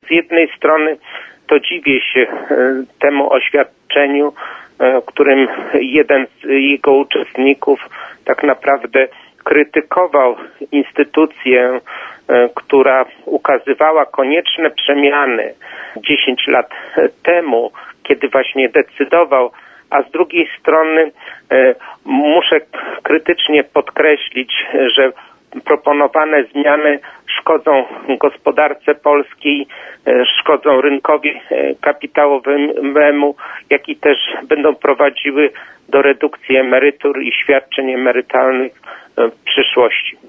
z jednej strony to dziwię się temu oświadczeniu, w którym jeden z jego uczestników tak naprawdę krytykował instytucję, która ukazywała konieczne przemiany 10 lat temu, kiedy właśnie decydował, a z drugiej strony muszę krytycznie podkreślić, że proponowane zmiany szkodzą gospodarce polskiej, szkodzą rynkowi kapitałowemu, jak i też będą prowadziły do redukcji emerytur i świadczeń emerytalnych w przyszłości.